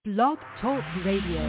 Blog Talk Radio.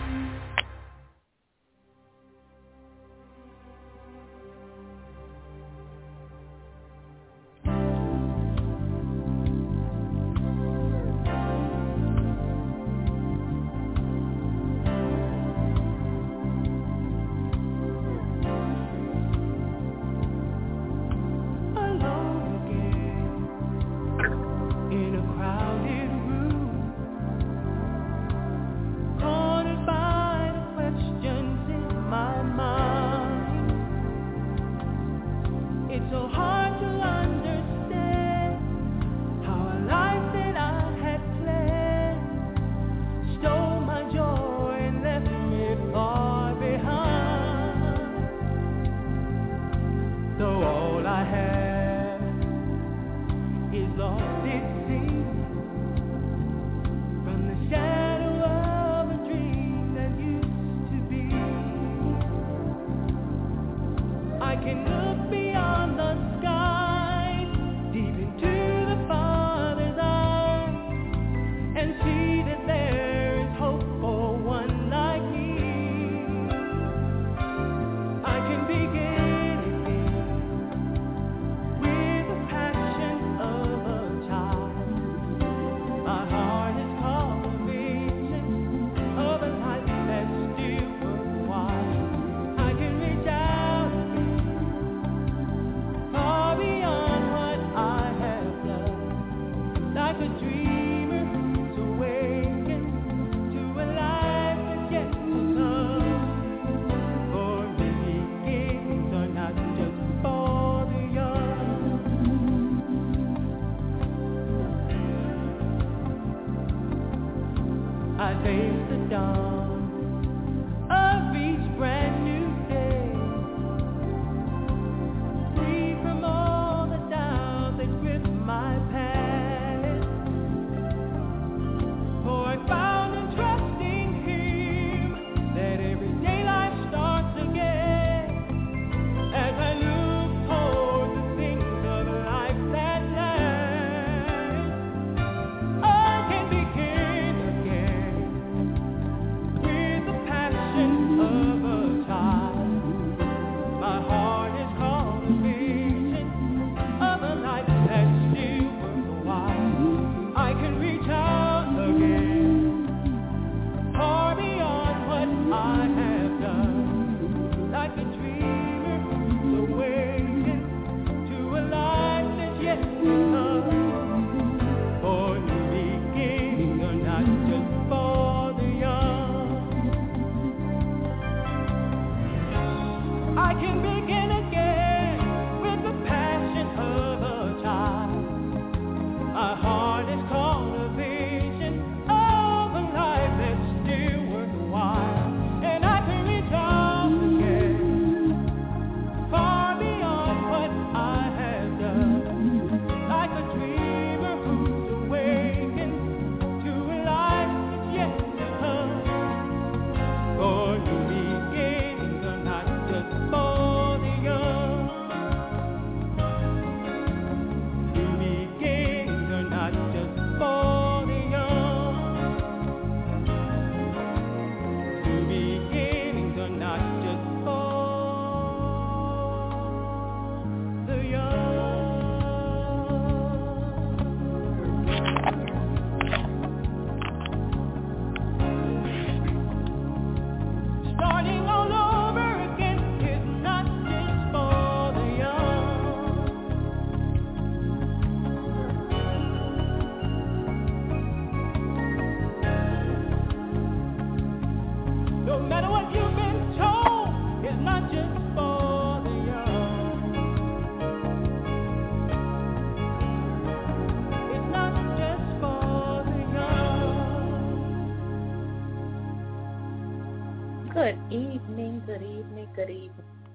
Good evening,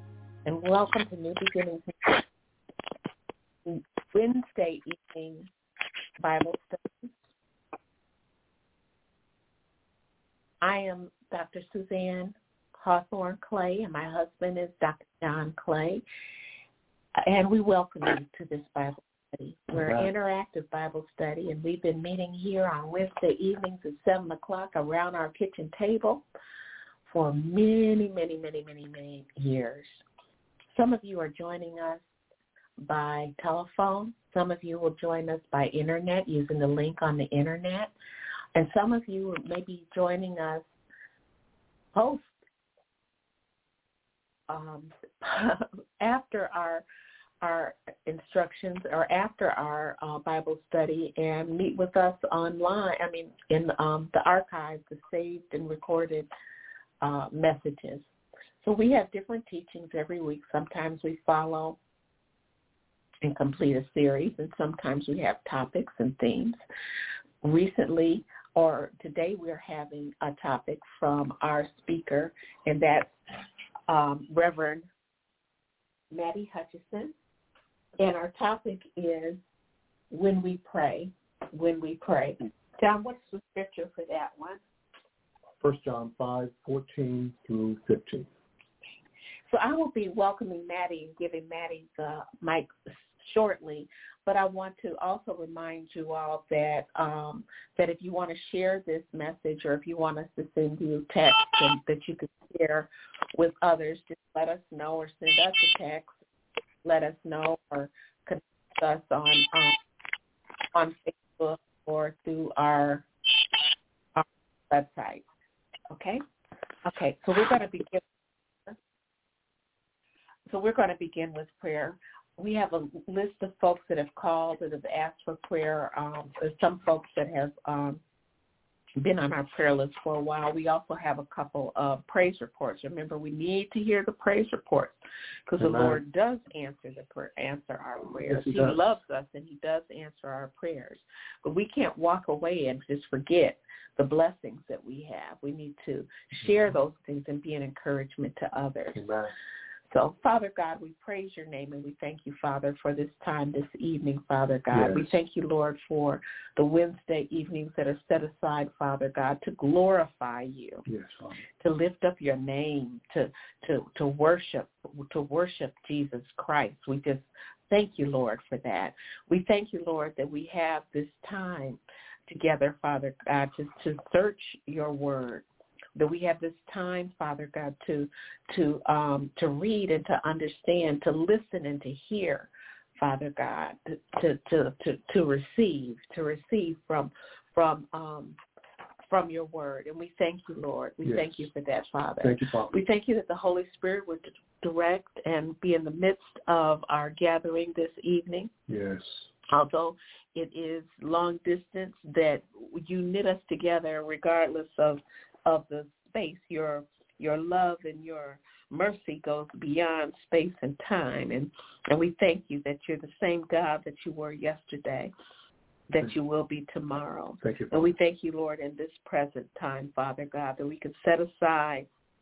and welcome to New Beginnings Wednesday evening Bible study. I am Dr. Suzanne Hawthorne Clay, and my husband is Dr. John Clay, and we welcome you to this Bible study. We're an interactive Bible study, and we've been meeting here on Wednesday evenings at 7 o'clock around our kitchen table for many, many, many, many, many years. Some of you are joining us by telephone. Some of you will join us by internet using the link on the internet. And some of you may be joining us post after our instructions or after our Bible study and meet with us online, in the archives, the saved and recorded messages. So we have different teachings every week. Sometimes we follow and complete a series, and sometimes we have topics and themes. Recently, or today, we're having a topic from our speaker, and that's Reverend Maddie Hutchison. And our topic is when we pray, when we pray. John, what's the scripture for that one? 1 John 5:14 through 15. So I will be welcoming Maddie and giving Maddie the mic shortly, but I want to also remind you all that that if you want to share this message or if you want us to send you text and that you can share with others, just let us know or send us a text. Let us know or connect us on Facebook or through our website. Okay? Okay, so we're going to begin. With prayer. We have a list of folks that have called that have asked for prayer. There's some folks that have been on our prayer list for a while. We also have a couple of praise reports. Remember, we need to hear the praise reports because the Lord does answer our prayers. Yes, he loves us, and he does answer our prayers. But we can't walk away and just forget the blessings that we have. We need to share those things and be an encouragement to others. Amen. So, Father God, we praise your name, and we thank you, Father, for this time this evening, Father God. Yes. We thank you, Lord, for the Wednesday evenings that are set aside, Father God, to glorify you, yes, Father, to lift up your name, to worship Jesus Christ. We just thank you, Lord, for that. We thank you, Lord, that we have this time together, Father God, to search your word. That we have this time, Father God, to read and to understand, to listen and to hear, Father God, to receive from your word. And we thank you, Lord. We thank you for that, Father. Thank you, Father. We thank you that the Holy Spirit would direct and be in the midst of our gathering this evening. Yes. Although it is long distance, that you knit us together regardless of the space. Your love and your mercy goes beyond space and time. And we thank you that you're the same God that you were yesterday, that you will be tomorrow. Thank you. And we thank you, Lord, in this present time, Father God, that we can set aside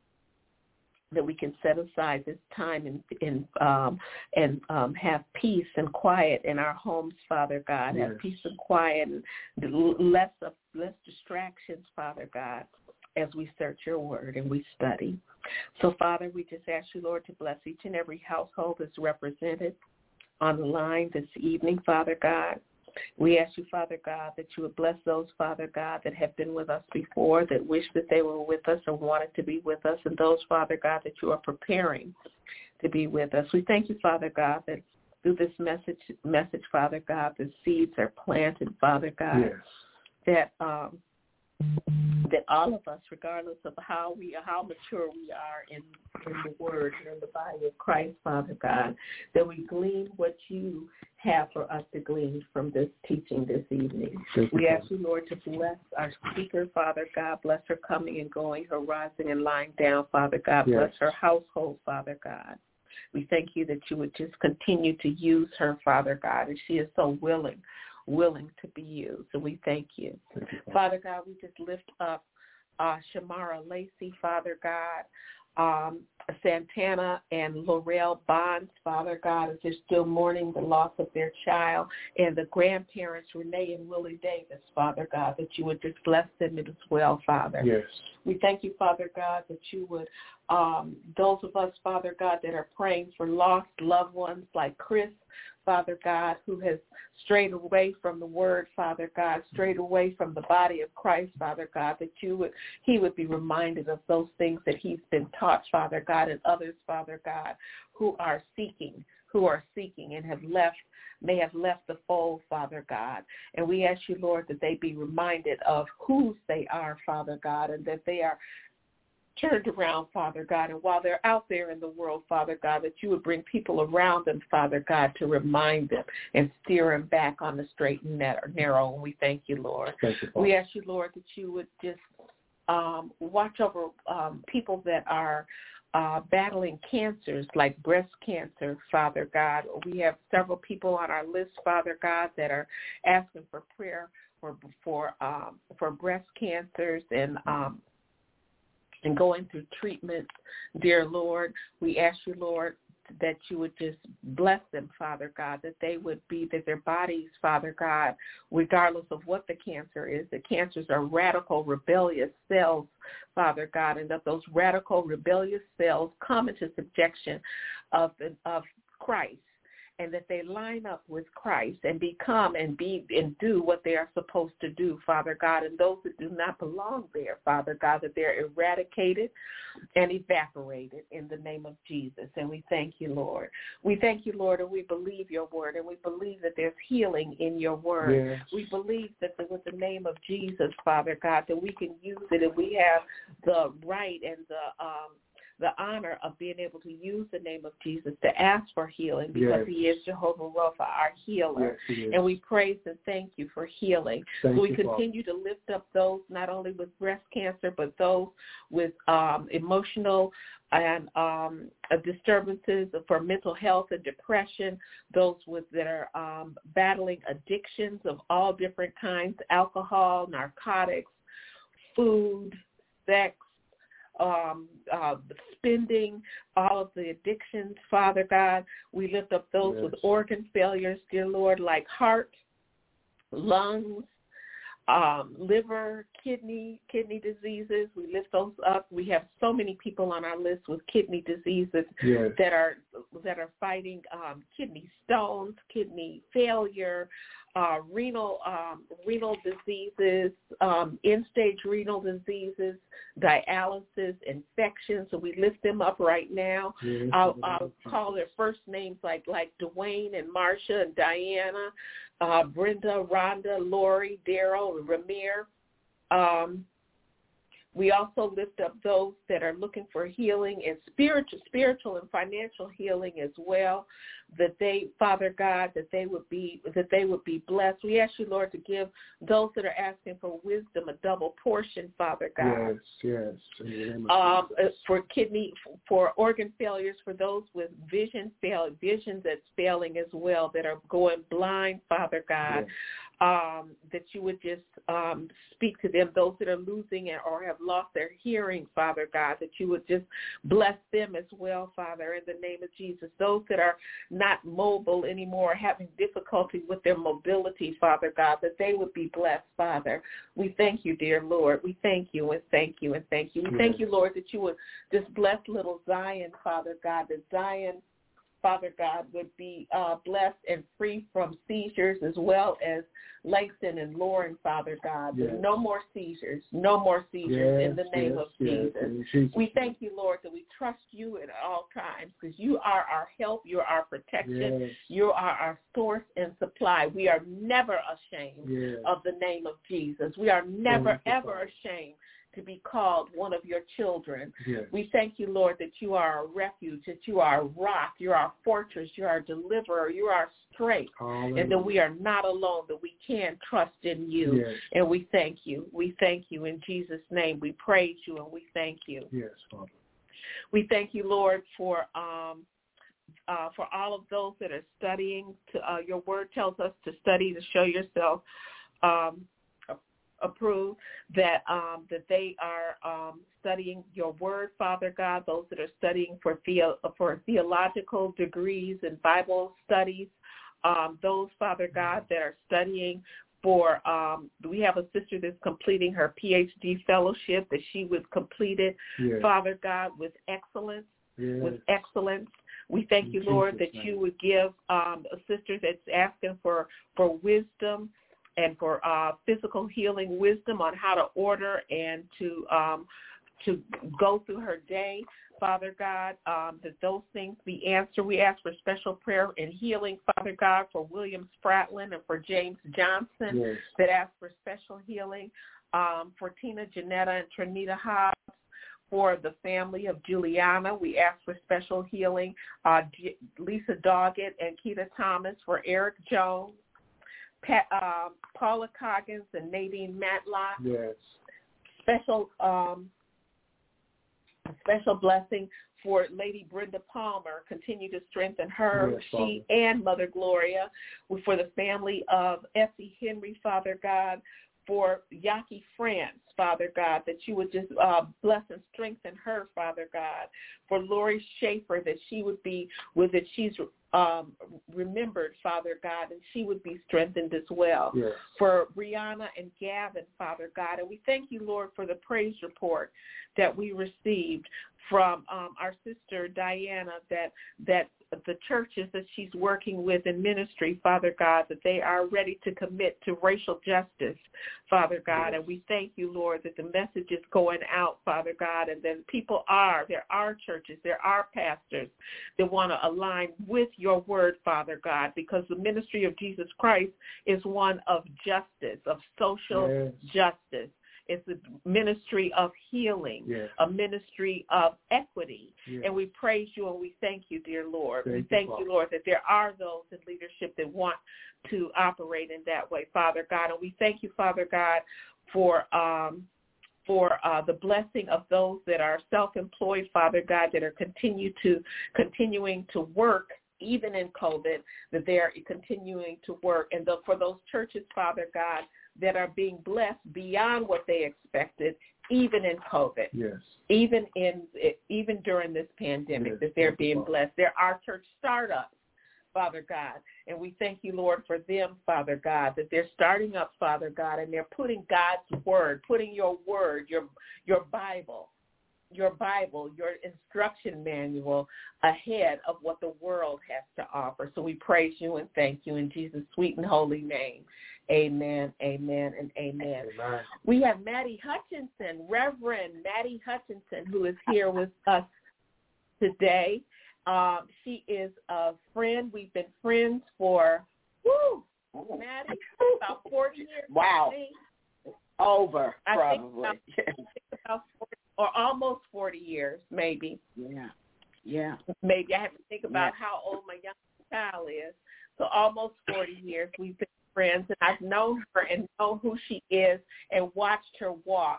this time and have peace and quiet in our homes, Father God. Yes. Have peace and quiet and less distractions, Father God, as we search your word and we study. So, Father, we just ask you, Lord, to bless each and every household that's represented on the line this evening, Father God. We ask you, Father God, that you would bless those, Father God, that have been with us before, that wish that they were with us or wanted to be with us, and those, Father God, that you are preparing to be with us. We thank you, Father God, that through this message, Father God, the seeds are planted, Father God, yes, that all of us, regardless of how mature we are in the Word and in the body of Christ, Father God, that we glean what you have for us to glean from this teaching this evening. We ask you, Lord, to bless our speaker, Father God. Bless her coming and going, her rising and lying down, Father God. Yes. Bless her household, Father God. We thank you that you would just continue to use her, Father God, and she is so willing to be used. So we thank you. Father God, we just lift up Shamara Lacey, Father God, Santana and Laurel Bonds, Father God, as they're still mourning the loss of their child, and the grandparents, Renee and Willie Davis, Father God, that you would just bless them as well, Father. Yes. We thank you, Father God, that you would, those of us, Father God, that are praying for lost loved ones like Chris, Father God, who has strayed away from the word, Father God, strayed away from the body of Christ, Father God, that he would be reminded of those things that he's been taught, Father God, and others, Father God, who are seeking and may have left the fold, Father God. And we ask you, Lord, that they be reminded of whose they are, Father God, and that they are turned around, Father God. And while they're out there in the world, Father God, that you would bring people around them, Father God, to remind them and steer them back on the straight and narrow. And we thank you, Lord. Thank you, we ask you, Lord, that you would just watch over people that are battling cancers like breast cancer, Father God. We have several people on our list, Father God, that are asking for prayer for breast cancers and going through treatment. Dear Lord, we ask you, Lord, that you would just bless them, Father God, that their bodies, Father God, regardless of what the cancer is, the cancers are radical, rebellious cells, Father God, and that those radical, rebellious cells come into subjection of Christ, and that they line up with Christ and become and do what they are supposed to do, Father God. And those that do not belong there, Father God, that they're eradicated and evaporated in the name of Jesus. And we thank you, Lord. We thank you, Lord, and we believe your word, and we believe that there's healing in your word. Yes. We believe that with the name of Jesus, Father God, that we can use it, and we have the right and the honor of being able to use the name of Jesus to ask for healing, because he is Jehovah Rapha, our healer. Yes, and we praise and thank you for healing. So we continue to lift up those not only with breast cancer, but those with emotional and disturbances for mental health and depression, those that are battling addictions of all different kinds, alcohol, narcotics, food, sex, spending, all of the addictions, Father God. We lift up those with organ failures, dear Lord, like heart, lungs, liver, kidney diseases. We lift those up. We have so many people on our list with kidney diseases that are fighting kidney stones, kidney failure, renal diseases, end-stage renal diseases, dialysis, infections. So we lift them up right now. Yes, I'll call their first names like Dwayne and Marsha and Diana, Brenda, Rhonda, Lori, Daryl, and Ramir. We also lift up those that are looking for healing and spiritual and financial healing as well, that they, Father God, that they would be blessed. We ask you, Lord, to give those that are asking for wisdom a double portion, Father God. Yes. For organ failures, for those with vision that's failing as well, that are going blind, Father God. Yes. That you would just speak to them, those that are losing or have lost their hearing, Father God, that you would just bless them as well, Father, in the name of Jesus. Those that are not mobile anymore, having difficulty with their mobility, Father God, that they would be blessed, Father. We thank you, dear Lord. We thank you and thank you and thank you. We thank you, Lord, that you would just bless little Zion, Father God, that Zion, Father God, would be blessed and free from seizures, as well as Langston and Lauren, Father God. Yes. No more seizures in the name of Jesus. We thank you, Lord, that we trust you at all times, because you are our help, you are our protection, you are our source and supply. We are never ashamed of the name of Jesus. We are never, ever ashamed to be called one of your children. Yes. We thank you, Lord, that you are a refuge, that you are a rock, you're our fortress, you're our deliverer, you're our strength, and that we are not alone, that we can trust in you. Yes. And we thank you. We thank you in Jesus' name. We praise you and we thank you. Yes, Father. We thank you, Lord, for all of those that are studying. Your word tells us to study to show yourself approved, that they are studying your word, Father God, those that are studying for theological degrees and Bible studies, those, Father God, that are studying for, we have a sister that's completing her PhD fellowship, that she would complete it, Father God, with excellence. We thank you, Lord, that you would give a sister that's asking for wisdom and for physical healing wisdom on how to order and to go through her day, Father God, that those things be answered. We ask for special prayer and healing, Father God, for William Spratlin and for James Johnson, that ask for special healing, for Tina Janetta and Trinita Hobbs. For the family of Juliana, we ask for special healing. Lisa Doggett and Keita Thomas, for Eric Jones, Paula Coggins and Nadine Matlock. Yes. Special blessing for Lady Brenda Palmer. Continue to strengthen her, she and Mother Gloria. For the family of Effie Henry, Father God. For Yaki France, Father God, that you would just bless and strengthen her, Father God. For Lori Schaefer, that she would be that she's remembered, Father God, and she would be strengthened as well. Yes. For Brianna and Gavin, Father God, and we thank you, Lord, for the praise report that we received from our sister Diana, that the churches that she's working with in ministry, Father God, that they are ready to commit to racial justice, Father God. And we thank you, Lord, that the message is going out, Father God, and that there are churches, there are pastors that want to align with your word, Father God, because the ministry of Jesus Christ is one of justice, of social justice. It's a ministry of healing, a ministry of equity. And we praise you and we thank you, dear Lord. We thank you, Lord, that there are those in leadership that want to operate in that way, Father God. And we thank you, Father God, for the blessing of those that are self-employed, Father God, that are continuing to work even in COVID, that they are continuing to work. And for those churches, Father God, that are being blessed beyond what they expected, even in COVID, even during this pandemic, that they're being blessed. There are church startups, Father God, and we thank you, Lord, for them, Father God, that they're starting up, Father God, and they're putting God's word, putting your word, your Bible, your instruction manual ahead of what the world has to offer. So we praise you and thank you in Jesus' sweet and holy name. Amen, amen, and amen. Amen. We have Maddie Hutchinson, Reverend Maddie Hutchinson, who is here with us today. She is a friend. We've been friends for, Maddie, about 40 years. Wow. Over, probably. I think about 40, or almost 40 years, maybe. Yeah. Maybe I have to think about how old my young child is. So almost 40 years we've been friends, and I've known her and know who she is and watched her walk,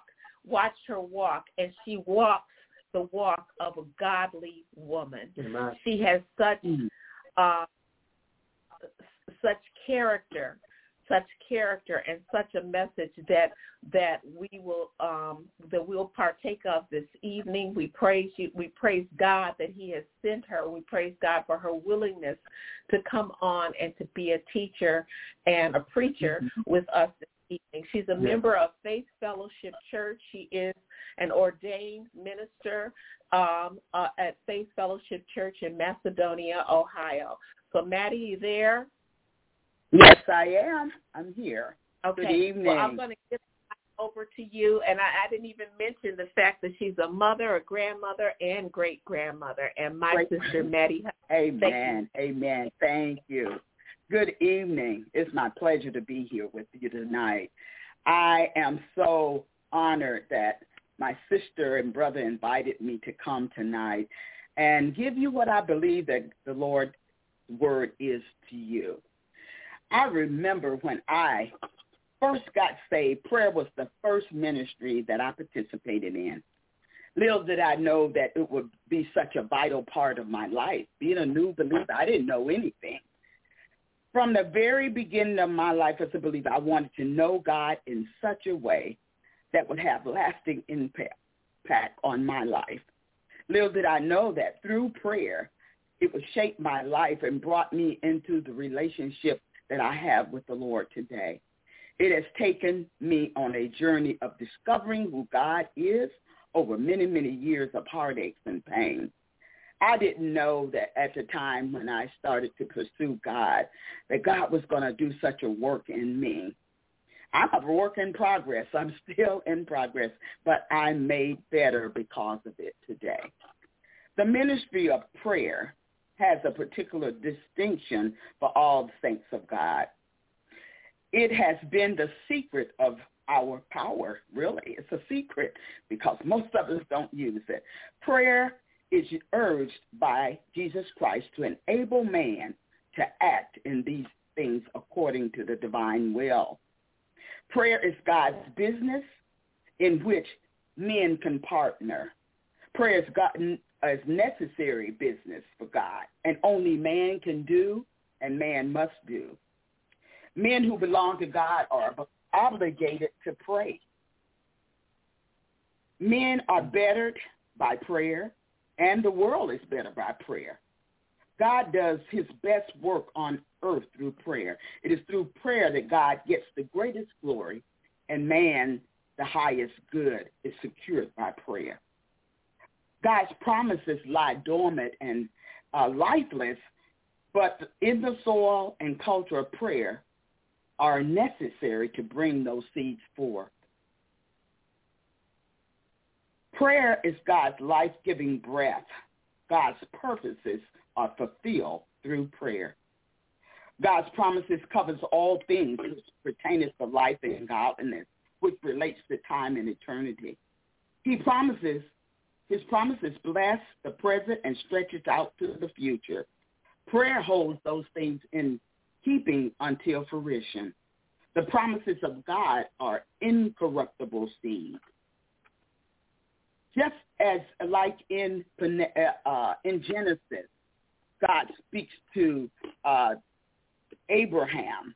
and she walks the walk of a godly woman. Amen. She has such character and such a message that we'll partake of this evening. We praise you. We praise God that he has sent her. We praise God for her willingness to come on and to be a teacher and a preacher with us this evening. She's a member of Faith Fellowship Church. She is an ordained minister at Faith Fellowship Church in Macedonia, Ohio. So, Maddie, you there? Yes, I am. I'm here. Okay. Good evening. Well, I'm going to give it over to you, and I didn't even mention the fact that she's a mother, a grandmother, and great-grandmother, and my sister, Maddie. Amen. Amen. Thank you. Good evening. It's my pleasure to be here with you tonight. I am so honored that my sister and brother invited me to come tonight and give you what I believe that the Lord's word is to you. I remember when I first got saved, prayer was the first ministry that I participated in. Little did I know that it would be such a vital part of my life. Being a new believer, I didn't know anything. From the very beginning of my life as a believer, I wanted to know God in such a way that would have lasting impact on my life. Little did I know that through prayer, it would shape my life and brought me into the relationship that I have with the Lord today. It has taken me on a journey of discovering who God is over many, many years of heartaches and pain. I didn't know that at the time when I started to pursue God, that God was going to do such a work in me. I'm a work in progress. I'm still in progress, but I'm made better because of it today. The ministry of prayer has a particular distinction for all the saints of God. It has been the secret of our power, really. It's a secret because most of us don't use it. Prayer is urged by Jesus Christ to enable man to act in these things according to the divine will. Prayer is God's business in which men can partner. Prayer is necessary business for God, and only man can do and man must do. Men who belong to God are obligated to pray. Men are bettered by prayer, and the world is bettered by prayer. God does his best work on earth through prayer. It is through prayer that God gets the greatest glory, and man, the highest good, is secured by prayer. God's promises lie dormant and lifeless, but in the soil and culture of prayer are necessary to bring those seeds forth. Prayer is God's life-giving breath. God's purposes are fulfilled through prayer. God's promises covers all things which pertain to life and godliness, which relates to time and eternity. His promises bless the present and stretches out to the future. Prayer holds those things in keeping until fruition. The promises of God are incorruptible seed. Just as like in Genesis, God speaks to Abraham,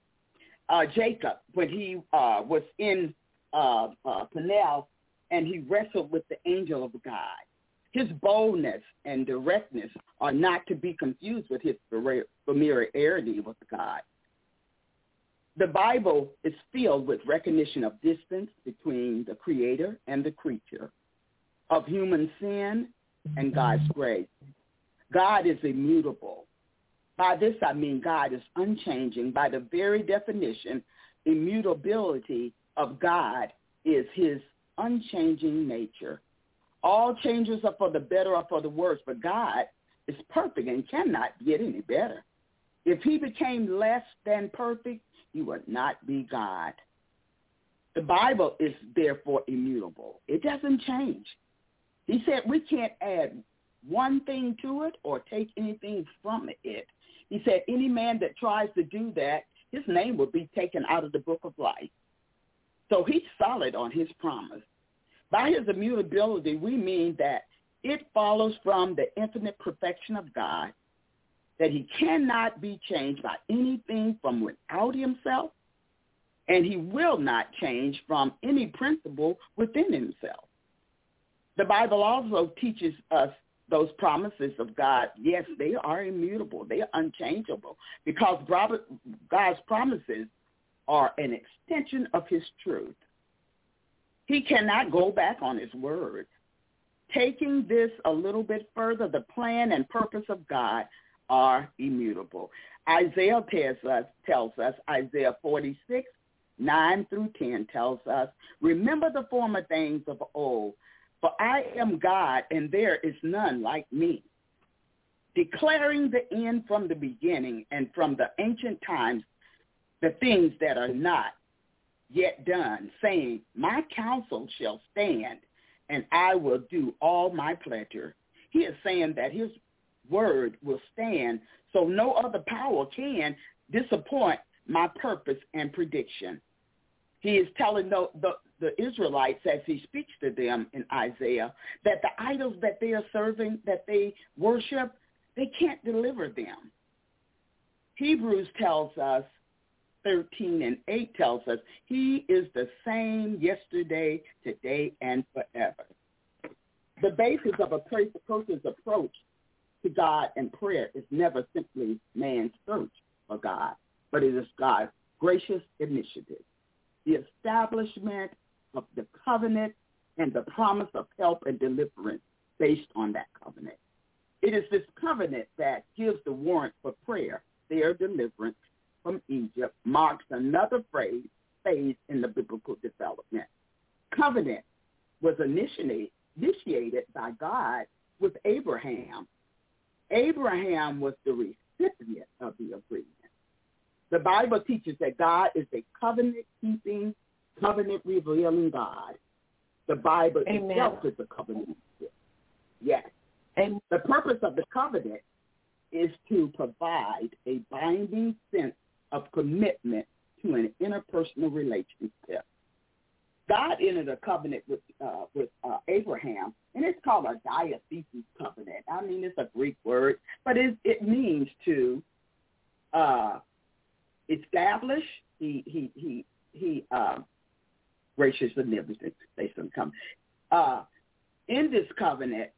Jacob, when he was in Peniel, and he wrestled with the angel of God. His boldness and directness are not to be confused with his familiarity with God. The Bible is filled with recognition of distance between the Creator and the creature, of human sin and God's grace. God is immutable. By this I mean God is unchanging. By the very definition, immutability of God is his unchanging nature. All changes are for the better or for the worse, but God is perfect and cannot get any better. If he became less than perfect, he would not be God. The Bible is therefore immutable. It doesn't change. He said we can't add one thing to it or take anything from it. He said any man that tries to do that, his name will be taken out of the book of life. So he's solid on his promise. By his immutability, we mean that it follows from the infinite perfection of God that he cannot be changed by anything from without himself, and he will not change from any principle within himself. The Bible also teaches us those promises of God. Yes, they are immutable. They are unchangeable because God's promises are an extension of his truth. He cannot go back on his word. Taking this a little bit further, the plan and purpose of God are immutable. Isaiah tells us, Isaiah 46, 9 through 10 tells us, remember the former things of old, for I am God and there is none like me, declaring the end from the beginning and from the ancient times the things that are not yet done, saying, my counsel shall stand and I will do all my pleasure. He is saying that his word will stand, so no other power can disappoint my purpose and prediction. He is telling the Israelites as he speaks to them in Isaiah that the idols that they are serving, that they worship, they can't deliver them. Hebrews tells us, 13 and 8 tells us, he is the same yesterday, today, and forever. The basis of a person's approach to God and prayer is never simply man's search for God, but it is God's gracious initiative, the establishment of the covenant and the promise of help and deliverance based on that covenant. It is this covenant that gives the warrant for prayer. Their deliverance from Egypt marks another phase in the biblical development. Covenant was initiated by God with Abraham. Abraham was the recipient of the agreement. The Bible teaches that God is a covenant-keeping, covenant-revealing God. The Bible itself is a covenant. Yes. Amen. The purpose of the covenant is to provide a binding sense of commitment to an interpersonal relationship. God entered a covenant with Abraham, and it's called a diathesis covenant. I mean, it's a Greek word, but it means to establish. He gracious and everything. They some come. In this covenant,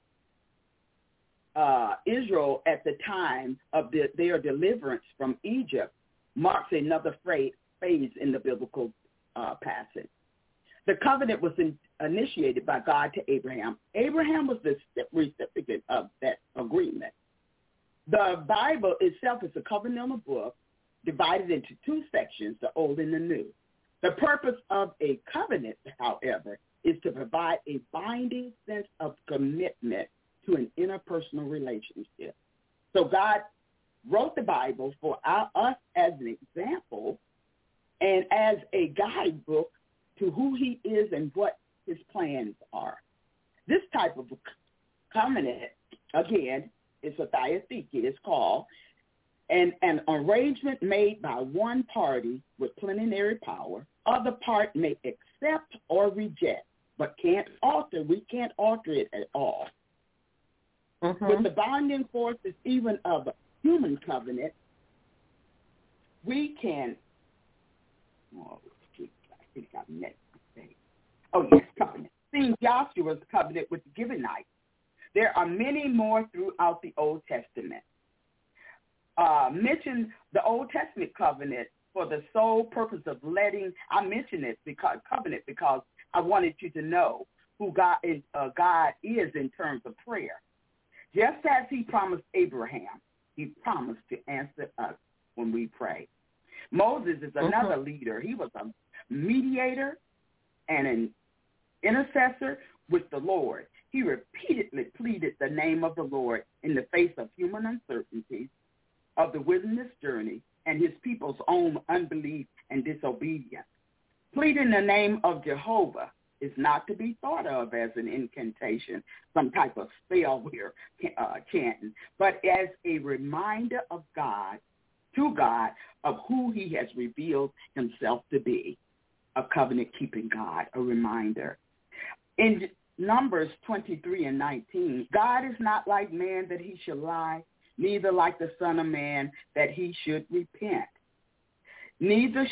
Israel at the time of their deliverance from Egypt marks another phase in the biblical passage. The covenant was initiated by God to Abraham. Abraham was the recipient of that agreement. The Bible itself is a covenantal book divided into two sections, the Old and the New. The purpose of a covenant, however, is to provide a binding sense of commitment to an interpersonal relationship. So God wrote the Bible for us as an example and as a guidebook to who he is and what his plans are. This type of covenant, again, is a diatheke, it's called, and an arrangement made by one party with plenary power. Other part may accept or reject, but we can't alter it at all. Mm-hmm. With the binding forces even of a human covenant, we can, covenant. Seeing Joshua's covenant with the Gibeonites. There are many more throughout the Old Testament. Mention the Old Testament covenant for the sole purpose of I mention it because I wanted you to know who God is in terms of prayer. Just as he promised Abraham, he promised to answer us when we pray. Moses is another leader. He was a mediator and an intercessor with the Lord. He repeatedly pleaded the name of the Lord in the face of human uncertainties of the wilderness journey and his people's own unbelief and disobedience. Pleading the name of Jehovah is not to be thought of as an incantation, some type of spell we're chanting, but as a reminder of God, to God, of who he has revealed himself to be, a covenant-keeping God, a reminder. In Numbers 23 and 19, God is not like man that he should lie, neither like the Son of Man that he should repent. Neither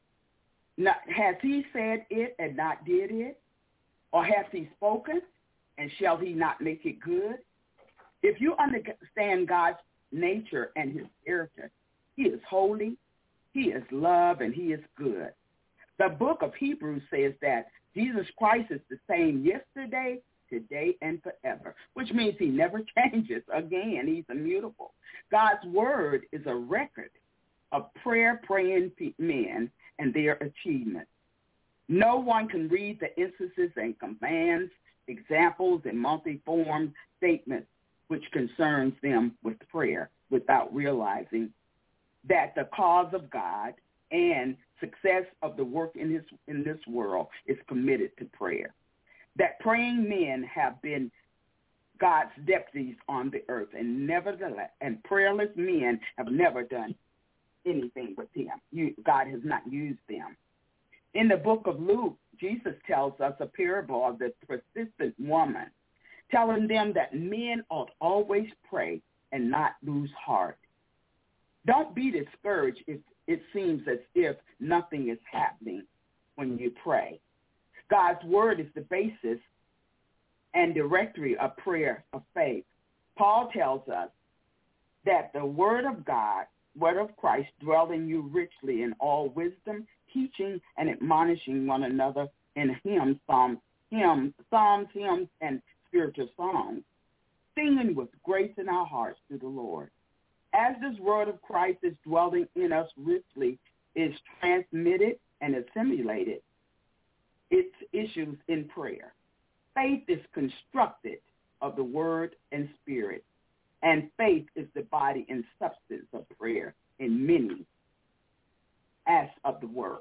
has he said it and not did it? Or has he spoken, and shall he not make it good? If you understand God's nature and his character, he is holy, he is love, and he is good. The book of Hebrews says that Jesus Christ is the same yesterday, today, and forever, which means he never changes. Again, he's immutable. God's word is a record of praying men and their achievements. No one can read the instances and commands, examples, and multi-form statements which concerns them with prayer without realizing that the cause of God and success of the work in this world is committed to prayer. That praying men have been God's deputies on the earth, and prayerless men have never done anything with him. God has not used them. In the book of Luke, Jesus tells us a parable of the persistent woman, telling them that men ought always pray and not lose heart. Don't be discouraged if it seems as if nothing is happening when you pray. God's word is the basis and directory of prayer of faith. Paul tells us that the word of God, word of Christ, dwell in you richly in all wisdom, teaching and admonishing one another in hymns, psalms, and spiritual songs, singing with grace in our hearts to the Lord. As this word of Christ is dwelling in us richly, is transmitted and assimilated, its issues in prayer. Faith is constructed of the word and spirit, and faith is the body and substance of prayer in many as of the word.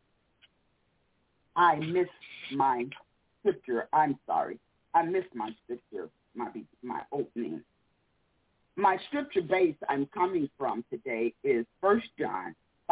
I missed my scripture. I'm sorry. I missed my scripture, my opening. My scripture base I'm coming from today is 1 John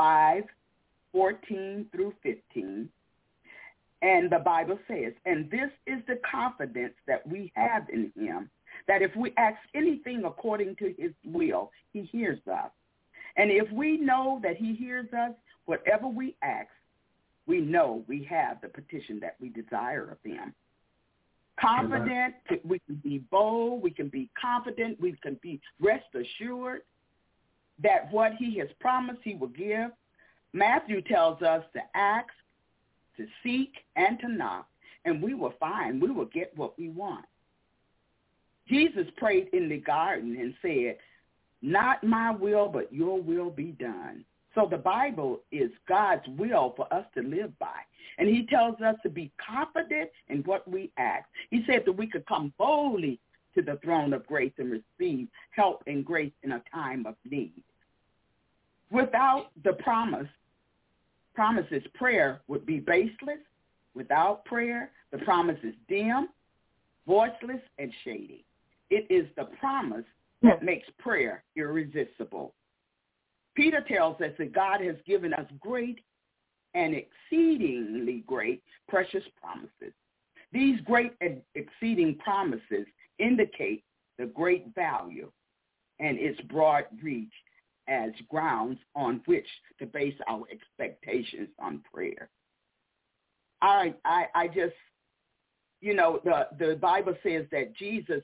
5:14 through 15. And the Bible says, and this is the confidence that we have in him, that if we ask anything according to his will, he hears us. And if we know that he hears us, whatever we ask, we know we have the petition that we desire of him. Confident, we can be bold, we can be confident, we can be rest assured that what he has promised he will give. Matthew tells us to ask, to seek, and to knock, and we will find, we will get what we want. Jesus prayed in the garden and said, not my will, but your will be done. So the Bible is God's will for us to live by. And he tells us to be confident in what we ask. He said that we could come boldly to the throne of grace and receive help and grace in a time of need. Without the promises, prayer would be baseless. Without prayer, the promise is dim, voiceless, and shady. It is the promise that makes prayer irresistible. Peter tells us that God has given us great and exceedingly great precious promises. These great and exceeding promises indicate the great value and its broad reach as grounds on which to base our expectations on prayer. I just, the Bible says that Jesus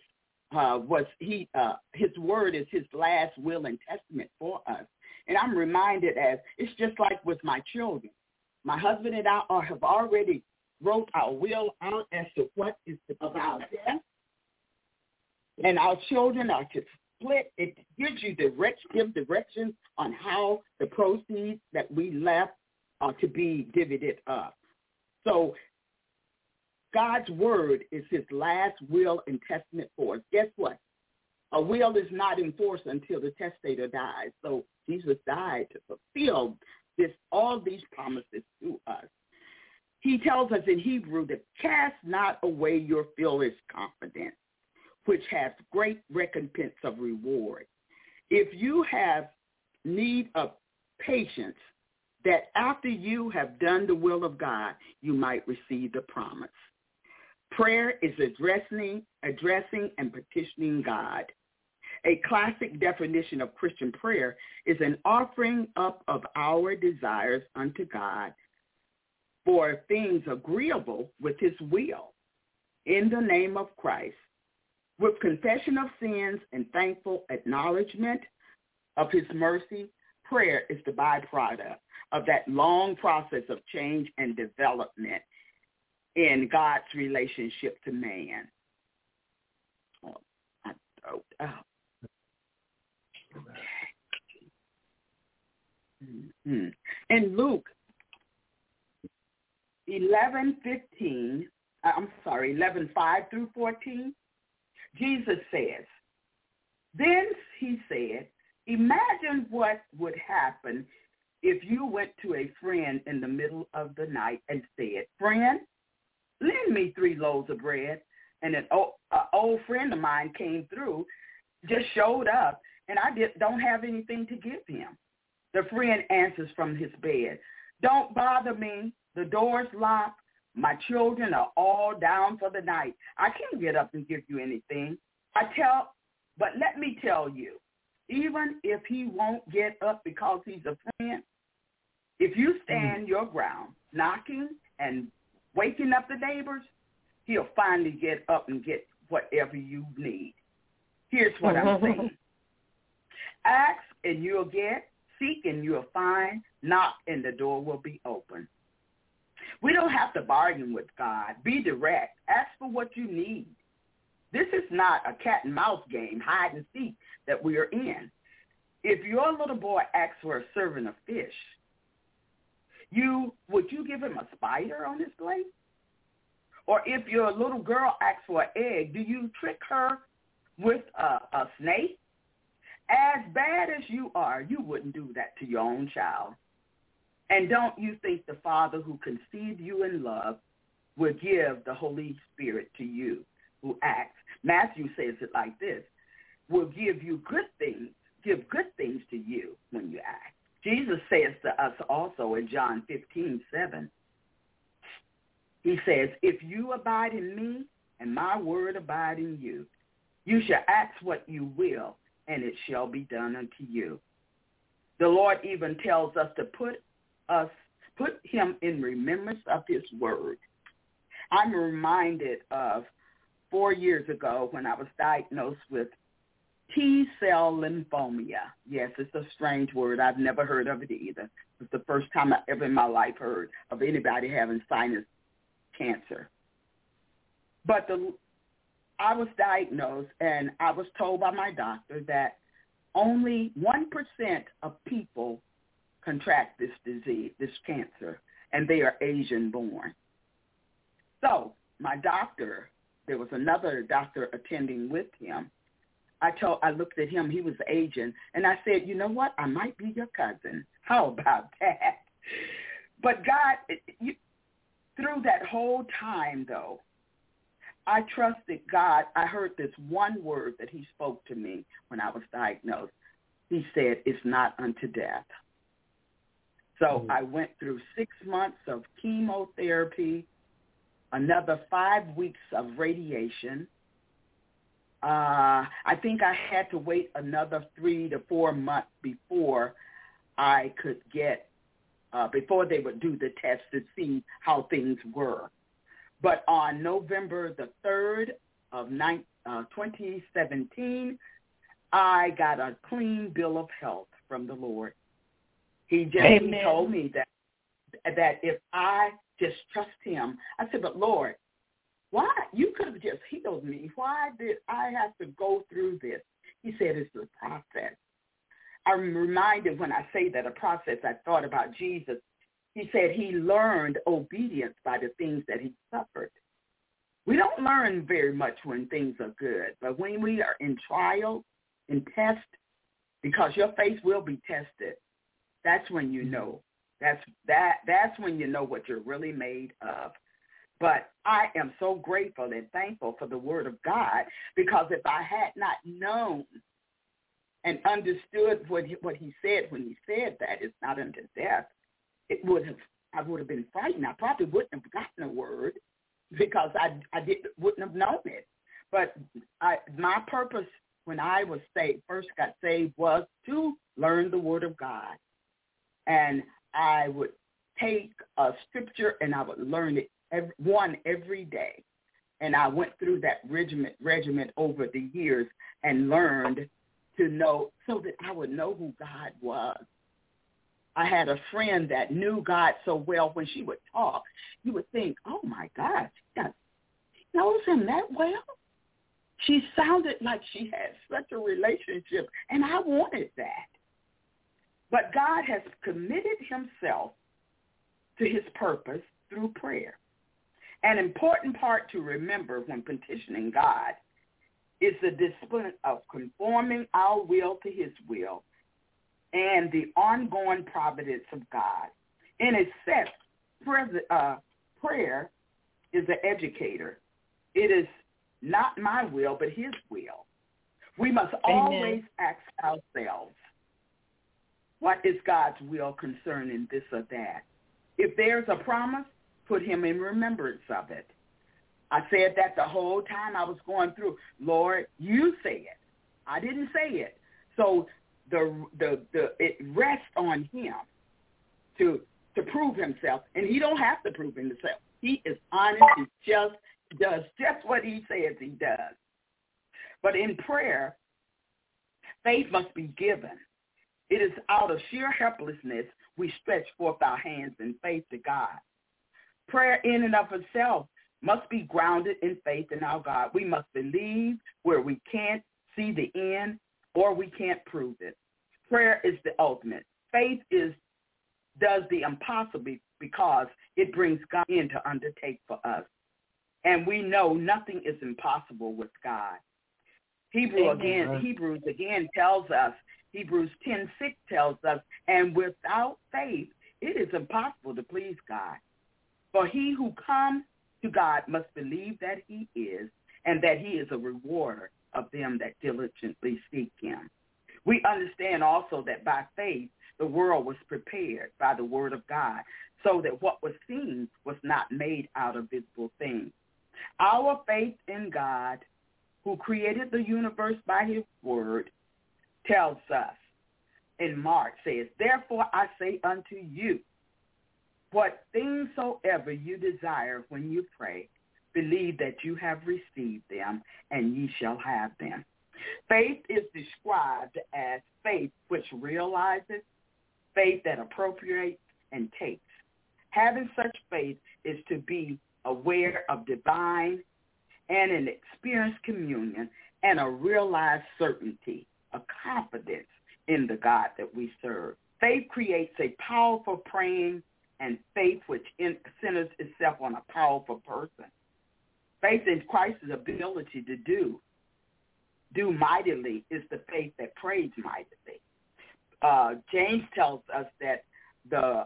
his word is his last will and testament for us. And I'm reminded it's just like with my children. My husband and I have already wrote our will out as to what is about death. And our children are to split. It gives you directions on how the proceeds that we left are to be divided up. So God's word is his last will and testament for us. Guess what? A will is not enforced until the testator dies. So Jesus died to fulfill all these promises to us. He tells us in Hebrew to cast not away your foolish confidence, which has great recompense of reward. If you have need of patience, that after you have done the will of God, you might receive the promise. Prayer is addressing and petitioning God. A classic definition of Christian prayer is an offering up of our desires unto God for things agreeable with his will in the name of Christ. With confession of sins and thankful acknowledgement of his mercy, prayer is the byproduct of that long process of change and development in God's relationship to man. In Luke 11:5 through 14, Jesus says, then he said, imagine what would happen if you went to a friend in the middle of the night and said, friend, lend me 3 loaves of bread. And an old friend of mine came through, just showed up, and I don't have anything to give him. The friend answers from his bed, don't bother me. The door's locked. My children are all down for the night. I can't get up and give you anything. But let me tell you, even if he won't get up because he's a friend, if you stand your ground, knocking and waking up the neighbors, he'll finally get up and get whatever you need. Here's what I'm saying. Ask and you'll get. Seek and you'll find. Knock and the door will be open. We don't have to bargain with God. Be direct. Ask for what you need. This is not a cat and mouse game, hide and seek that we are in. If your little boy asks for a serving of fish, would you give him a spider on his plate? Or if your little girl asks for an egg, do you trick her with a snake? As bad as you are, you wouldn't do that to your own child. And don't you think the Father who conceived you in love will give the Holy Spirit to you who acts? Matthew says it like this, will give you good things, give good things to you when you act. Jesus says to us also in John 15:7, he says, if you abide in me and my word abide in you, you shall ask what you will, and it shall be done unto you. The Lord even tells us to put him in remembrance of his word. I'm reminded of 4 years ago when I was diagnosed with T-cell lymphoma. Yes, it's a strange word. I've never heard of it either. It's the first time I ever in my life heard of anybody having sinus cancer. But I was diagnosed, and I was told by my doctor that only 1% of people contract this disease, this cancer, and they are Asian born. So my doctor, there was another doctor attending with him. I looked at him, he was Asian, and I said, you know what, I might be your cousin. How about that? But God, through that whole time, though, I trusted God. I heard this one word that he spoke to me when I was diagnosed. He said, it's not unto death. So I went through 6 months of chemotherapy, another 5 weeks of radiation. I think I had to wait another 3 to 4 months before I could get, before they would do the test to see how things were. But on November the 3rd of 2017, I got a clean bill of health from the Lord. He told me that if I just trust him, I said, but Lord, why? You could have just healed me. Why did I have to go through this? He said it's a process. I'm reminded when I say that a process, I thought about Jesus. He said he learned obedience by the things that he suffered. We don't learn very much when things are good, but when we are in trial, in test, because your faith will be tested, that's when you know. That's when you know what you're really made of. But I am so grateful and thankful for the word of God, because if I had not known and understood what he said when he said that it's not unto death, I would have been frightened. I probably wouldn't have gotten a word because I wouldn't have known it. But my purpose when I was first got saved was to learn the word of God. And I would take a scripture and I would learn it every day. And I went through that regiment over the years and learned to know so that I would know who God was. I had a friend that knew God so well when she would talk, you would think, oh, my God, she knows him that well. She sounded like she had such a relationship, and I wanted that. But God has committed himself to his purpose through prayer. An important part to remember when petitioning God is the discipline of conforming our will to his will and the ongoing providence of God. In a sense, prayer is an educator. It is not my will, but his will. We must always ask ourselves, what is God's will concerning this or that? If there's a promise, put him in remembrance of it. I said that the whole time I was going through. Lord, you say it. I didn't say it. So it rests on him to prove himself, and he don't have to prove himself. He is honest. He just does just what he says he does. But in prayer, faith must be given. It is out of sheer helplessness we stretch forth our hands in faith to God. Prayer in and of itself must be grounded in faith in our God. We must believe where we can't see the end or we can't prove it. Prayer is the ultimate. Faith does the impossible because it brings God in to undertake for us. And we know nothing is impossible with God. Hebrews again tells us, Hebrews 10:6 tells us, and without faith, it is impossible to please God. For he who comes to God must believe that he is, and that he is a rewarder of them that diligently seek him. We understand also that by faith, the world was prepared by the word of God, so that what was seen was not made out of visible things. Our faith in God, who created the universe by his word, tells us in Mark, says, therefore I say unto you, what things soever you desire when you pray, believe that you have received them, and ye shall have them. Faith is described as faith which realizes, faith that appropriates and takes. Having such faith is to be aware of divine and an experienced communion and a realized certainty, a confidence in the God that we serve. Faith creates a powerful praying and faith which centers itself on a powerful person. Faith in Christ's ability to do mightily is the faith that prays mightily. James tells us that the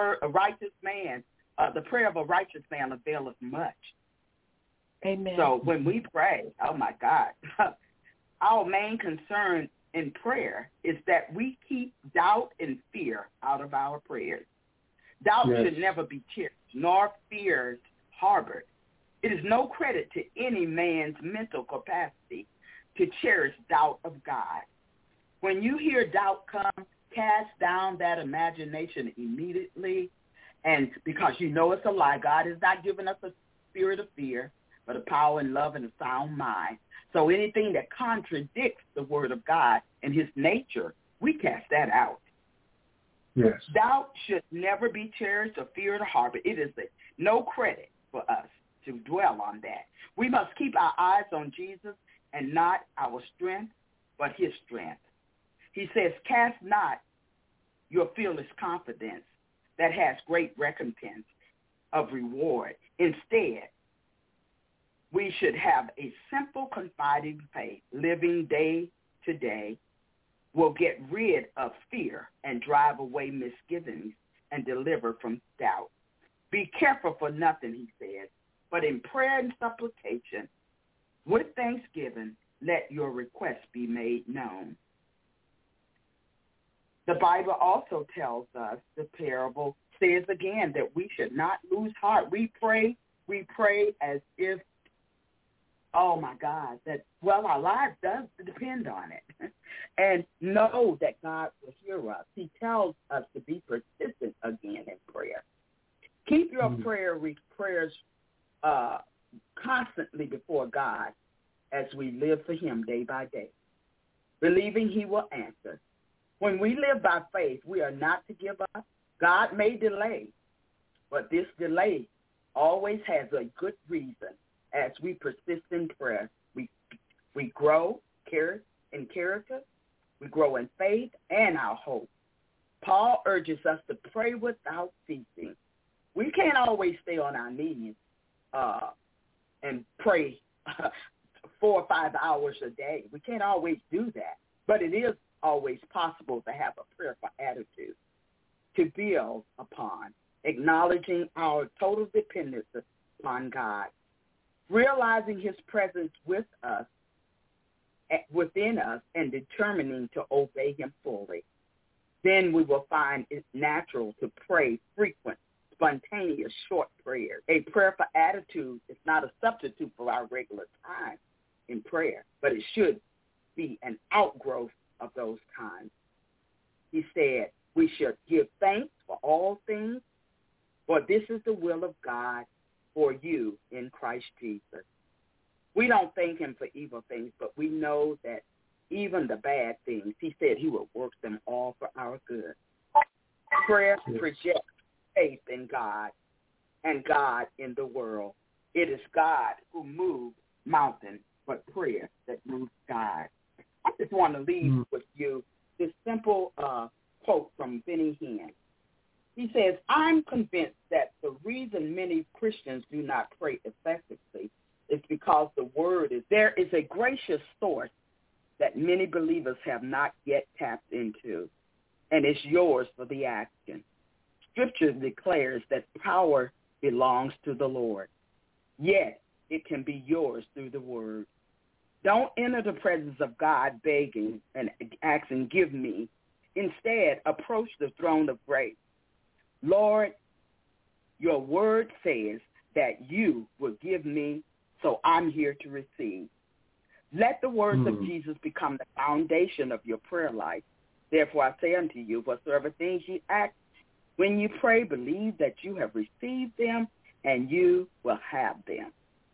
prayer of a righteous man availeth much. Amen. So when we pray, oh my God, our main concern in prayer is that we keep doubt and fear out of our prayers. Doubt should never be cherished, nor fears harbored. It is no credit to any man's mental capacity to cherish doubt of God. When you hear doubt come, cast down that imagination immediately, and because you know it's a lie. God has not given us a spirit of fear, but a power and love and a sound mind. So anything that contradicts the word of God and his nature, we cast that out. Yes. Doubt should never be cherished or feared or harbored. It is no credit for us to dwell on that. We must keep our eyes on Jesus and not our strength, but his strength. He says, cast not your fearless confidence that has great recompense of reward. Instead, we should have a simple, confiding faith, living day to day, will get rid of fear and drive away misgivings and deliver from doubt. Be careful for nothing, he says, but in prayer and supplication, with thanksgiving, let your requests be made known. The Bible also tells us, the parable says again that we should not lose heart. We pray as if, oh my God, our life does depend on it. And know that God will hear us. He tells us to be persistent again in prayer. Keep your prayers constantly before God as we live for him day by day, believing he will answer. When we live by faith, we are not to give up. God may delay, but this delay always has a good reason. As we persist in prayer, we grow in character, we grow in faith and our hope. Paul urges us to pray without ceasing. We can't always stay on our knees and pray 4 or 5 hours a day. We can't always do that, but it is always possible to have a prayerful attitude, to build upon, acknowledging our total dependence upon God, realizing his presence with us, within us, and determining to obey him fully. Then we will find it natural to pray frequent, spontaneous, short prayers. A prayerful attitude is not a substitute for our regular time in prayer, but it should be an outgrowth of those times. He said, we should give thanks for all things, for this is the will of God for you in Christ Jesus. We don't thank him for evil things, but we know that even the bad things, he said he will work them all for our good. Prayer projects faith in God and God in the world. It is God who moves mountains, but prayer that moves God. I just want to leave with you this simple quote from Benny Hinn. He says, I'm convinced that the reason many Christians do not pray effectively is because there is a gracious source that many believers have not yet tapped into, and it's yours for the action. Scripture declares that power belongs to the Lord, yet it can be yours through the word. Don't enter the presence of God begging and asking, give me. Instead, approach the throne of grace. Lord, your word says that you will give me, so I'm here to receive. Let the words of Jesus become the foundation of your prayer life. Therefore, I say unto you, whatsoever things you ask, when you pray, believe that you have received them and you will have them.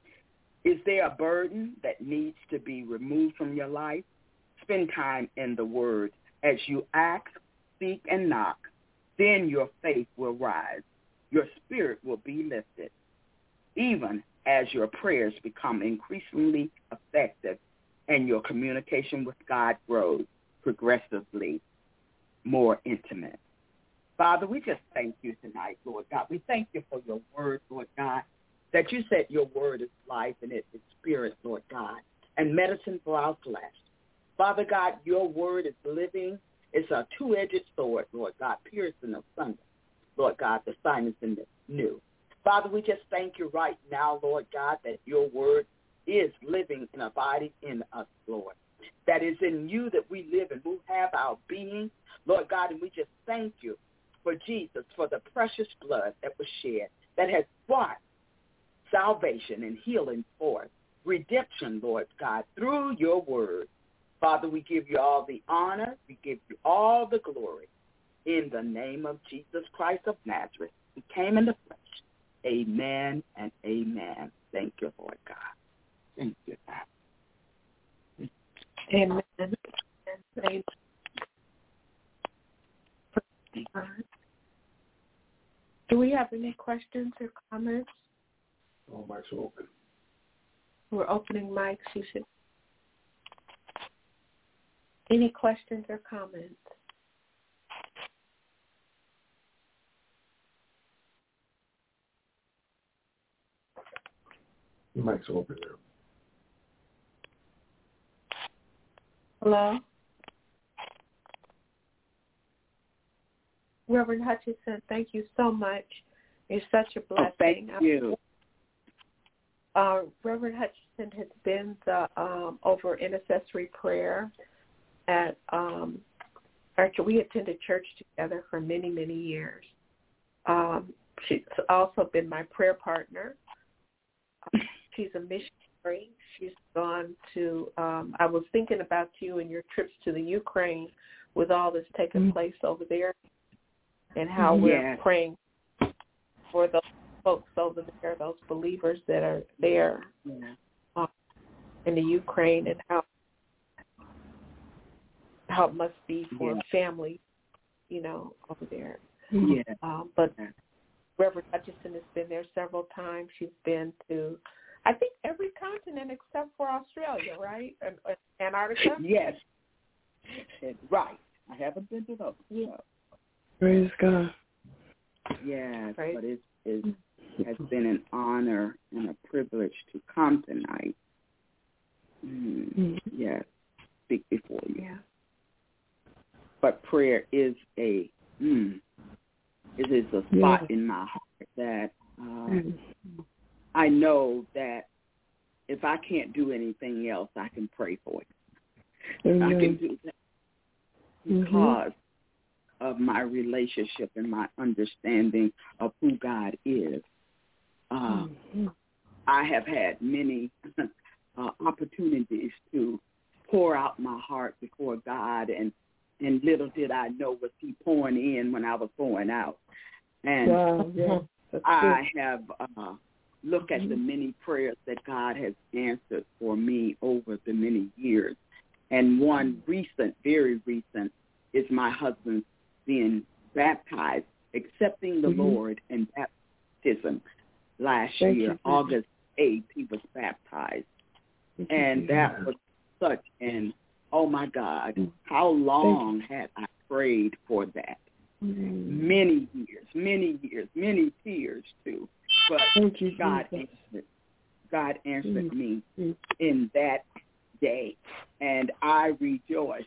Is there a burden that needs to be removed from your life? Spend time in the word as you ask, seek, and knock. Then your faith will rise. Your spirit will be lifted. Even as your prayers become increasingly effective and your communication with God grows progressively more intimate. Father, we just thank you tonight, Lord God. We thank you for your word, Lord God, that you said your word is life and it is spirit, Lord God, and medicine for our flesh. Father God, your word is living. It's a two-edged sword, Lord God, piercing asunder, Lord God, the sinus and the new. Father, we just thank you right now, Lord God, that your word is living and abiding in us, Lord. That is in you that we live and we have our being, Lord God, and we just thank you for Jesus, for the precious blood that was shed, that has brought salvation and healing forth, redemption, Lord God, through your word. Father, we give you all the honor. We give you all the glory. In the name of Jesus Christ of Nazareth, who came in the flesh. Amen and amen. Thank you, Lord God. Thank you, God. Amen. Do we have any questions or comments? All mics are open. We're opening mics. You should. Any questions or comments? The mics are open there. Hello? Reverend Hutchinson, thank you so much. It's such a blessing. Oh, thank you. Reverend Hutchinson has been over intercessory prayer at actually we attended church together for many, many years. She's also been my prayer partner. She's a missionary. She's gone to, I was thinking about you and your trips to the Ukraine with all that's taking place over there and how we're praying for those folks over there, those believers that are there in the Ukraine, and how it must be for family, over there. But Reverend Hutchinson has been there several times. She's been to, I think, every continent except for Australia, right? Antarctica? Yes. Right. I haven't been to those. Yeah. Praise God. Yes, right. But it has been an honor and a privilege to come tonight. Yes, speak before you. Yeah. But prayer is a spot in my heart that I know that if I can't do anything else, I can pray for it. I can do that because of my relationship and my understanding of who God is. I have had many opportunities to pour out my heart before God, and little did I know was he pouring in when I was pouring out. And I have looked at the many prayers that God has answered for me over the many years. And one recent, very recent, is my husband being baptized, accepting the Lord in baptism last year, August And that was such an, oh, my God, how long had I prayed for that? Many years, many tears, too. But God answered me in that day, and I rejoiced.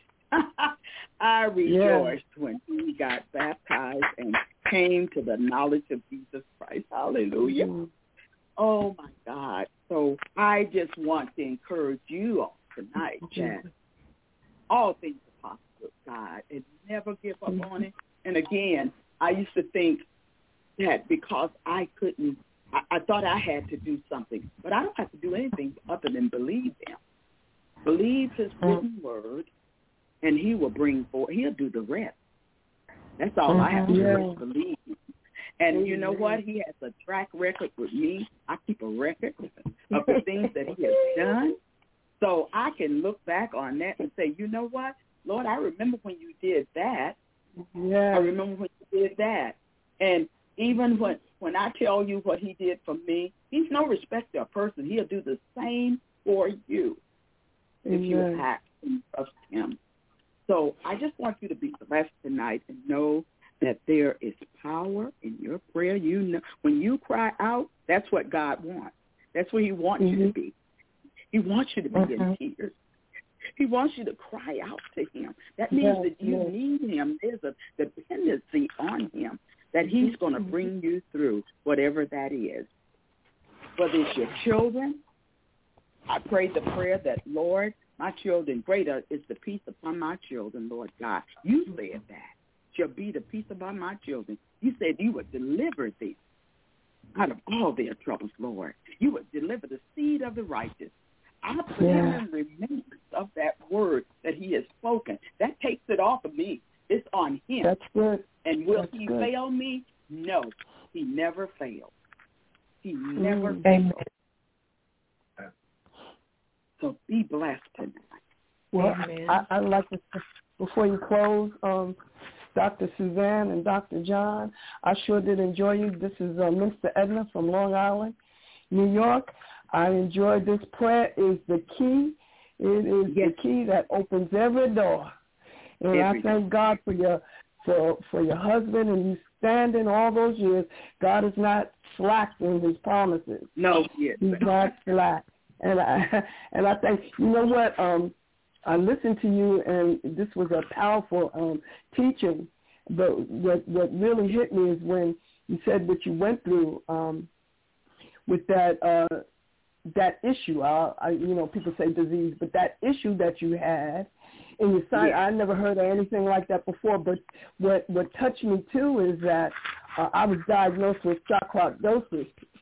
I rejoiced when he got baptized and came to the knowledge of Jesus Christ. Hallelujah. Oh, my God. So I just want to encourage you all tonight that all things are possible with God, and never give up on it. And again, I used to think that because I couldn't, I thought I had to do something, but I don't have to do anything other than believe him. Believe his written word, and he will bring forth, he'll do the rest. That's all I have to do is believe. And you know what? He has a track record with me. I keep a record of the things that he has done. So I can look back on that and say, you know what? Lord, I remember when you did that. Yeah. I remember when you did that. And even when I tell you what he did for me, he's no respecter of person. He'll do the same for you if you act and trust him. So I just want you to be blessed tonight and know that there is power in your prayer. You know, when you cry out, that's what God wants. That's where he wants you to be. He wants you to be in tears. He wants you to cry out to him. That means that you need him. There's a dependency on him that he's going to bring you through whatever that is. Whether it's your children, I prayed the prayer that, Lord, my children, greater is the peace upon my children, Lord God. You said that. Shall be the peace upon my children. You said you would deliver them out of all their troubles, Lord. You would deliver the seed of the righteous. I put him in remembrance of that word that he has spoken. That takes it off of me. It's on him. That's good. And will he fail me? No, he never fails. He never fails. So be blessed tonight. Well, I'd like to, before you close, Dr. Suzanne and Dr. John, I sure did enjoy you. This is Mr. Edna from Long Island, New York. I enjoyed this. Prayer is the key. It is the key that opens every door. And I thank God for your husband and you standing all those years. God is not slack in his promises. No, he's not slack. And I think, you know what, I listened to you, and this was a powerful teaching, but what really hit me is when you said what you went through with that issue. You know, people say disease, but that issue that you had in your sight, I never heard of anything like that before, but what touched me, too, is that I was diagnosed with sarcoidosis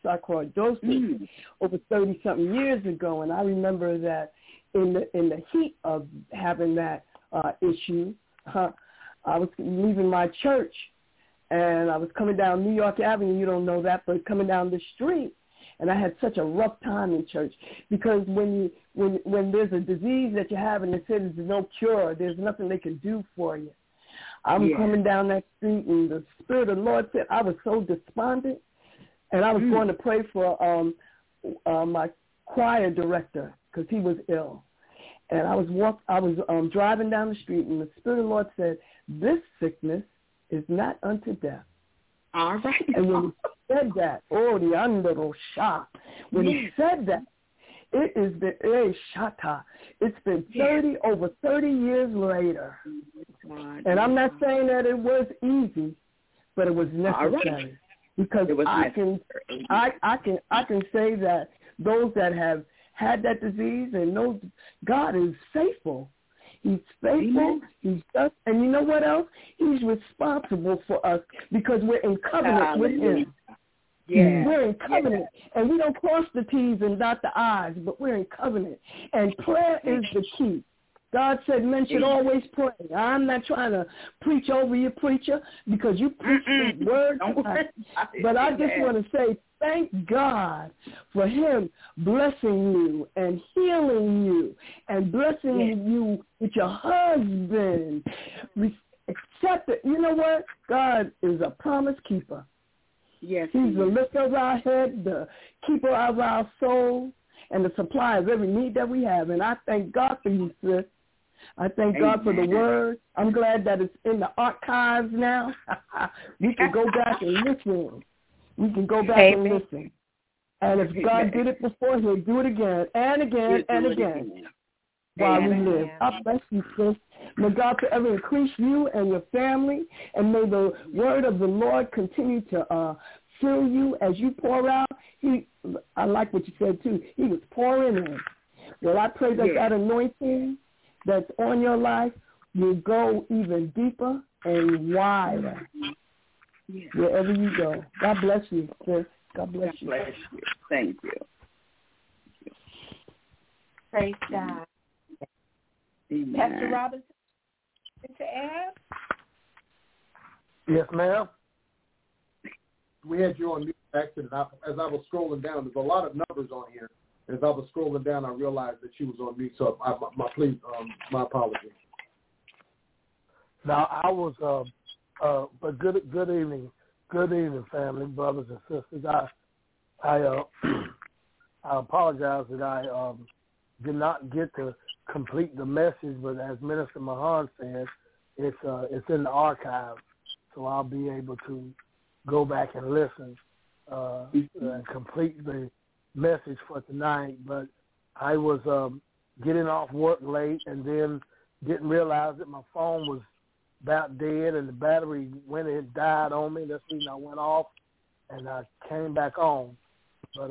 over 30-something years ago, and I remember that in the heat of having that issue, I was leaving my church, and I was coming down New York Avenue. You don't know that, but coming down the street, and I had such a rough time in church because when there's a disease that you have and they say there's no cure, there's nothing they can do for you. I'm coming down that street, and the Spirit of the Lord said I was so despondent, and I was going to pray for my choir director because he was ill. And I was driving down the street, and the Spirit of the Lord said, "This sickness is not unto death." All right. And when he said that, the under shot. When he said that, it is the shata. It's been over 30 years later. And I'm not saying that it was easy, but it was necessary. Because I can say that those that have had that disease and know God is faithful. He's faithful. Amen. He's just, and you know what else? He's responsible for us because we're in covenant with him. Yeah. We're in covenant, and we don't cross the T's and dot the I's, but we're in covenant. And prayer is the key. God said men should always pray. I'm not trying to preach over you, preacher, because you preach the word. But I just want to say thank God for him blessing you and healing you and blessing you with your husband. Accept it. You know what? God is a promise keeper. Yes, he's the lifter of our head, the keeper of our soul. and the supply of every need that we have. And I thank God for you, sis. I thank God for the word. I'm glad that it's in the archives now. We can go back and listen. We can go back and listen. And if God did it before, he'll do it again and again and again while we live. God bless you, sis. May God forever increase you and your family, and may the word of the Lord continue to fill you as you pour out. I like what you said, too. He was pouring in. Well, I pray that that anointing that's on your life will go even deeper and wider wherever you go. God bless you, sis. God bless you. God bless you. Thank you. Praise God. Amen. Pastor Robinson, to add? Yes, ma'am. We had you on mute accident. As I was scrolling down, there's a lot of numbers on here. As I was scrolling down, I realized that she was on mute. So my apologies. Now I was, but good evening, family, brothers and sisters. I apologize that I did not get to complete the message, but as Minister Mahan said, it's in the archive, so I'll be able to go back and listen and complete the message for tonight. But I was getting off work late and then didn't realize that my phone was about dead and the battery went and died on me. That's the reason I went off and I came back on. But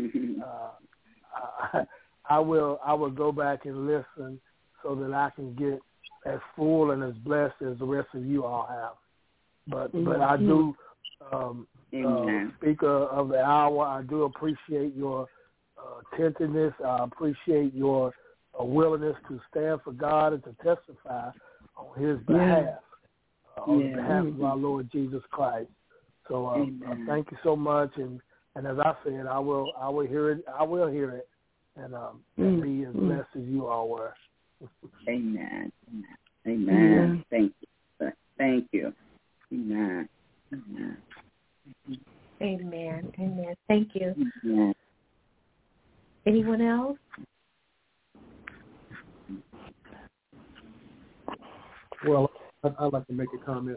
I will go back and listen so that I can get as full and as blessed as the rest of you all have. But I do, speaker of the hour, I do appreciate your attentiveness. I appreciate your willingness to stand for God and to testify on his behalf, on the behalf of our Lord Jesus Christ. So thank you so much. And as I said, I will hear it. I will hear it. And be as blessed as you all were. Amen. Amen. Thank you. Thank you. Amen. Amen. Thank you. Amen. Anyone else? Well, I'd like to make a comment.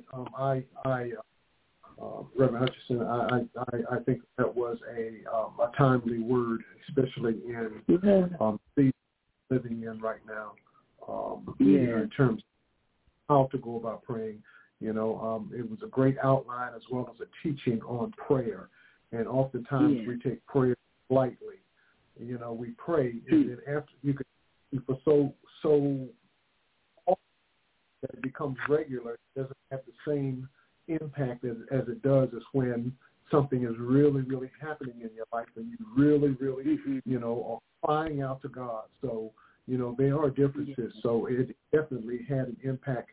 Reverend Hutchinson, I think that was a timely word, especially in the living in right now. In terms of how to go about praying, it was a great outline as well as a teaching on prayer. And oftentimes we take prayer lightly. We pray, and then after you can, for so often that it becomes regular, it doesn't have the same impact as it does as when something is really, really happening in your life and you really, really, are crying out to God. So, there are differences. So it definitely had an impact,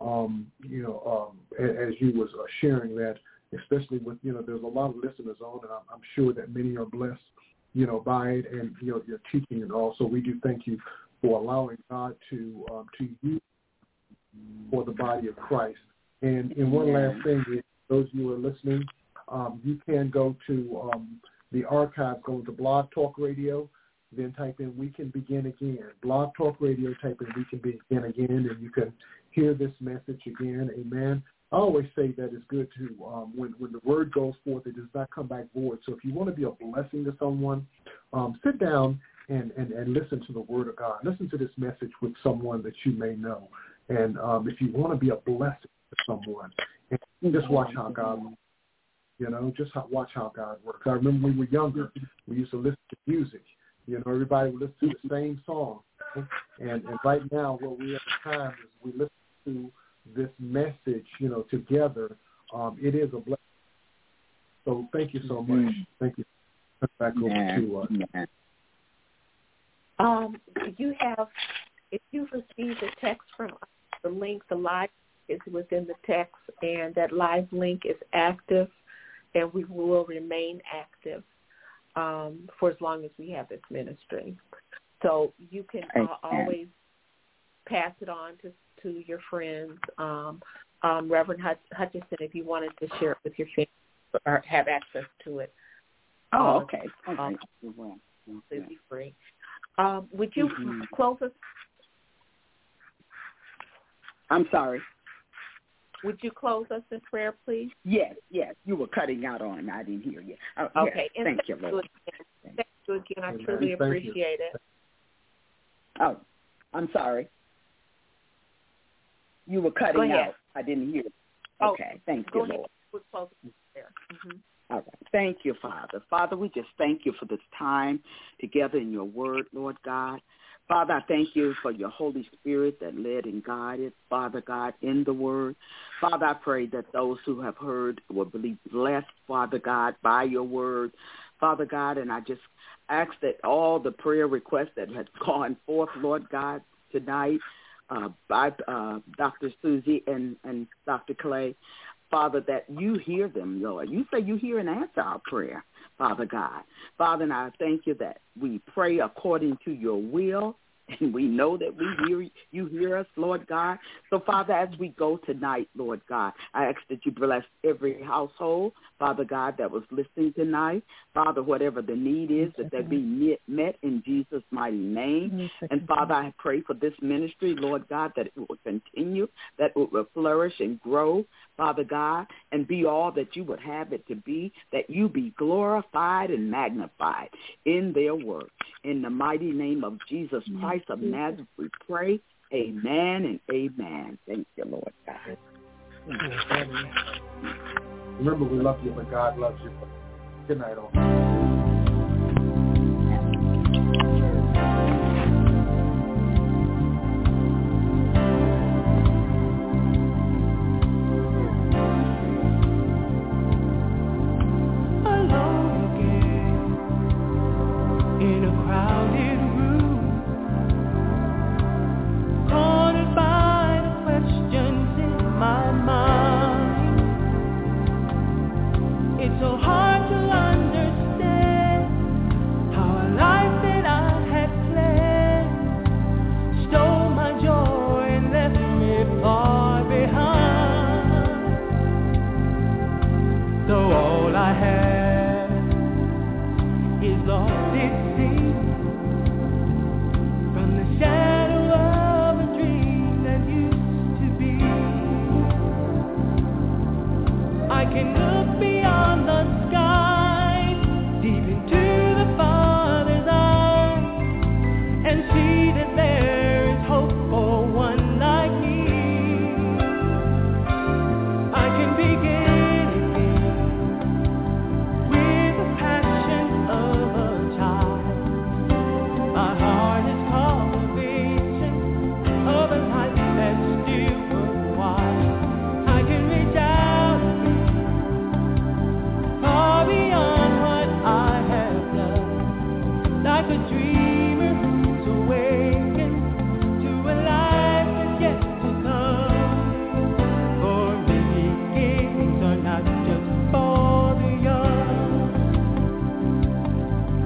as you was sharing that, especially with, there's a lot of listeners on, and I'm sure that many are blessed, by it and, your teaching and all. So we do thank you for allowing God to use for the body of Christ. And one last thing, those of you who are listening, you can go to the archive, go to Blog Talk Radio, then type in We Can Begin Again. Blog Talk Radio, type in We Can Begin Again, and you can hear this message again. Amen. I always say that it's good to, when the word goes forth, it does not come back void. So if you want to be a blessing to someone, sit down and listen to the word of God. Listen to this message with someone that you may know. And if you want to be a blessing to someone, and just watch how God works. Watch how God works. I remember when we were younger, we used to listen to music. Everybody would listen to the same song. And right now, what we have at times is we listen to this message, together. It is a blessing. So thank you so much. Thank you. Back over to if you've received a text from us, the link, the live is within the text, and that live link is active, and we will remain active for as long as we have this ministry. So you can always pass it on to your friends. Reverend Hutchinson, if you wanted to share it with your family or have access to it. Okay. Susie Free. Would you close us? I'm sorry. Would you close us in prayer, please? Yes. You were cutting out on me. I didn't hear you. Okay. Yes. Thank you, Lord. Thank you again. I truly appreciate it. Oh, I'm sorry. You were cutting out. I didn't hear. Okay. Thank you, Lord. We'll close it there. All right. Thank you, Father. Father, we just thank you for this time together in your word, Lord God. Father, I thank you for your Holy Spirit that led and guided, Father God, in the word. Father, I pray that those who have heard will be blessed, Father God, by your word, Father God. And I just ask that all the prayer requests that have gone forth, Lord God, tonight by Dr. Susie and Dr. Clay, Father, that you hear them, Lord. You say you hear and answer our prayer, Father God. Father, and I thank you that we pray according to your will, and we know that you hear us, Lord God. So, Father, as we go tonight, Lord God, I ask that you bless every household, Father God, that was listening tonight. Father, whatever the need is, that they be met in Jesus' mighty name. And, Father, I pray for this ministry, Lord God, that it will continue, that it will flourish and grow, Father God, and be all that you would have it to be, that you be glorified and magnified in their work. In the mighty name of Jesus Christ of Nazareth, we pray. Amen and amen. Thank you, Lord God. Remember, we love you, but God loves you. Good night, all.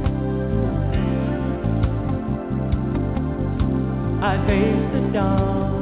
I face the dawn.